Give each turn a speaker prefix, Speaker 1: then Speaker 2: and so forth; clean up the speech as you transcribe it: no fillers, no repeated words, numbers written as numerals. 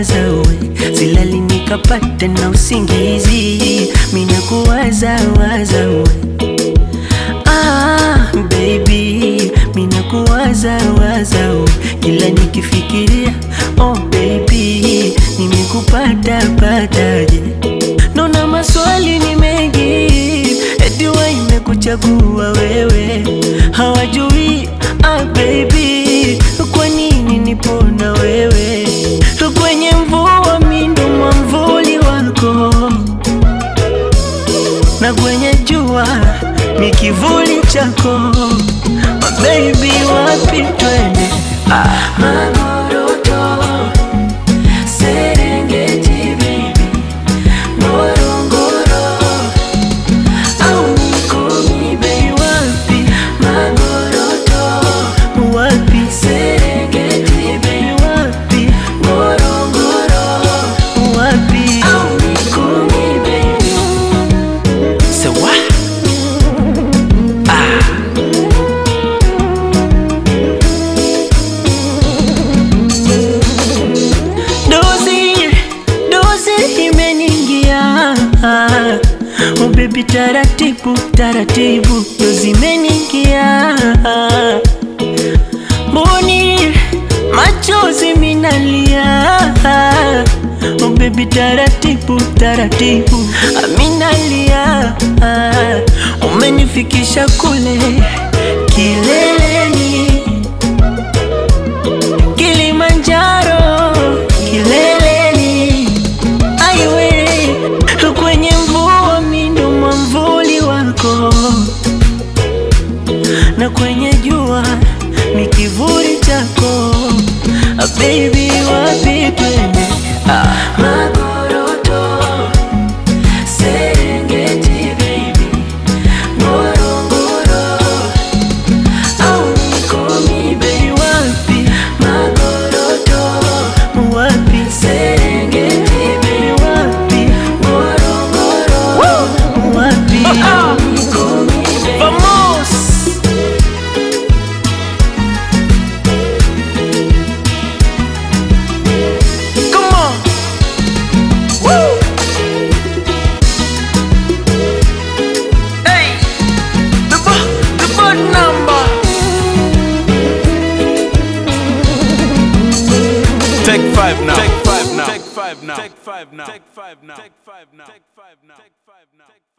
Speaker 1: Silali nikapata na usingizi, mina kuwaza waza we. Baby, mina kuwaza waza we. Kila nikifikiria, oh baby, nimekupata pataje. Nona maswali ni mengi, eti wa imekuchagua wewe. Hawajui, baby, kwa nini nipo na wewe. Kwenye mvua mindo mwamvuli wako, na kwenye jua mikivuli chako. Baby, wapi twende? Magoroto, Serengeti baby, Ngorongoro au Mikumi baby. Wapi? Magoroto, wapi? Serengeti baby. Wapi? Ngorongoro, wapi? Au Mikumi baby. Sawa? Dozi imeningia, oh baby, taratibu taratibu, dozi imeningia. Mboni machozi minalia, oh baby, taratibu taratibu, minalia. Umenifikisha kule kileleni, Kilimanjaro kileleni. Aiwe, kwenye mvua mindo mwamvuli wako, na kwenye jua mikivuli chako. Baby, wapi twende? Magoroto, Serengeti baby, Ngorongoro au Mikumi baby. Wapi? Magoroto, wapi? Serengeti baby. Wapi? Ngorongoro, wapi? Mikumi baby. Vamos! Come on! Woo! Hey! The bird number!
Speaker 2: Take 5 now. Take 5 now. Take 5 now. Take 5 now. Take 5 now. Take 5 now. Take 5 now.